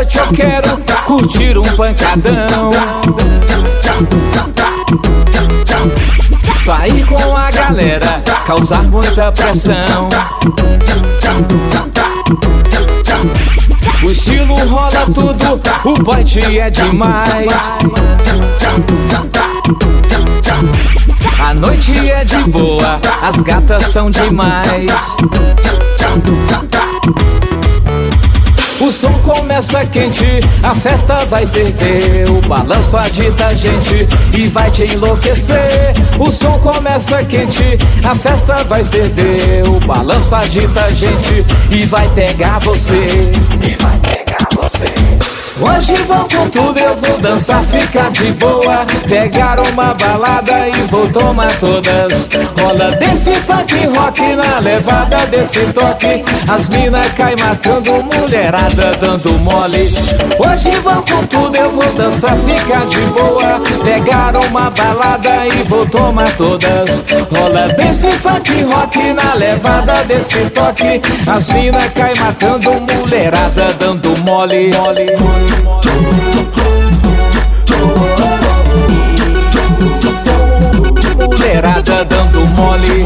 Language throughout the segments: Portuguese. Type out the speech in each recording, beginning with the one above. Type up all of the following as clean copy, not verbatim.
noite eu quero curtir um pancadão, sair com a galera, causar muita pressão. O estilo rola tudo, o bote é demais. A noite é de boa, as gatas são demais. O som começa quente, a festa vai ferver. O balanço agita a gente e vai te enlouquecer. O som começa quente, a festa vai ferver. O balanço agita a gente e vai pegar você. Hoje vou com tudo, eu vou dançar, ficar de boa. Pegar uma balada e vou tomar todas. Rola desse funk rock na levada desse toque. As mina cai matando, mulherada dando mole. Hoje vou com tudo, eu vou dançar, ficar de boa. Pegar uma balada e vou tomar todas. Rola desse funk rock na levada desse toque. As mina cai matando, mulherada dando mole. Mulherada dando mole.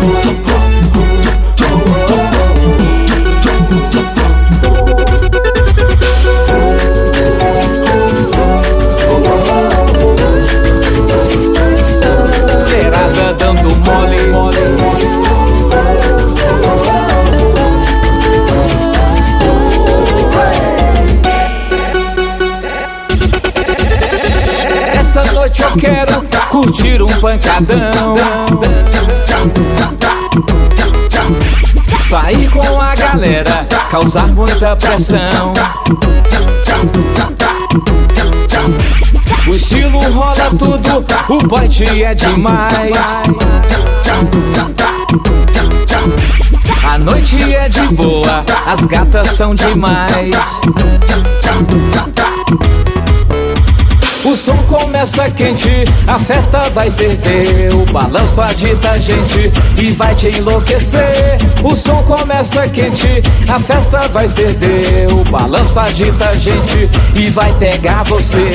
Mulherada dando mole. Essa noite eu quero curtir um pancadão, sair com a galera, causar muita pressão. O estilo rola tudo, o bote é demais. A noite é de boa, as gatas são demais. O som começa quente, a festa vai ferver. O balanço agita a gente e vai te enlouquecer. O som começa quente, a festa vai ferver. O balanço agita a gente e vai pegar você.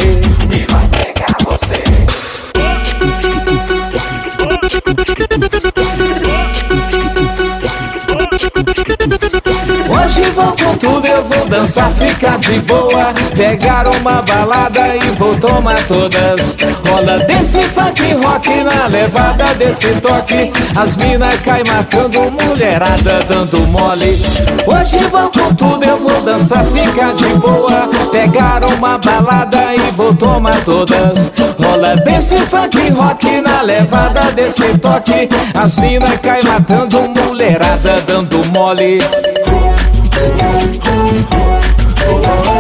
Hoje vou com tudo, eu vou dançar, ficar de boa. Pegar uma balada e vou tomar todas. Rola desse funk rock na levada desse toque. As mina cai matando, mulherada dando mole. Hoje vou com tudo, eu vou dançar, ficar de boa. Pegar uma balada e vou tomar todas. Rola desse funk rock na levada desse toque. As mina cai matando, mulherada dando mole.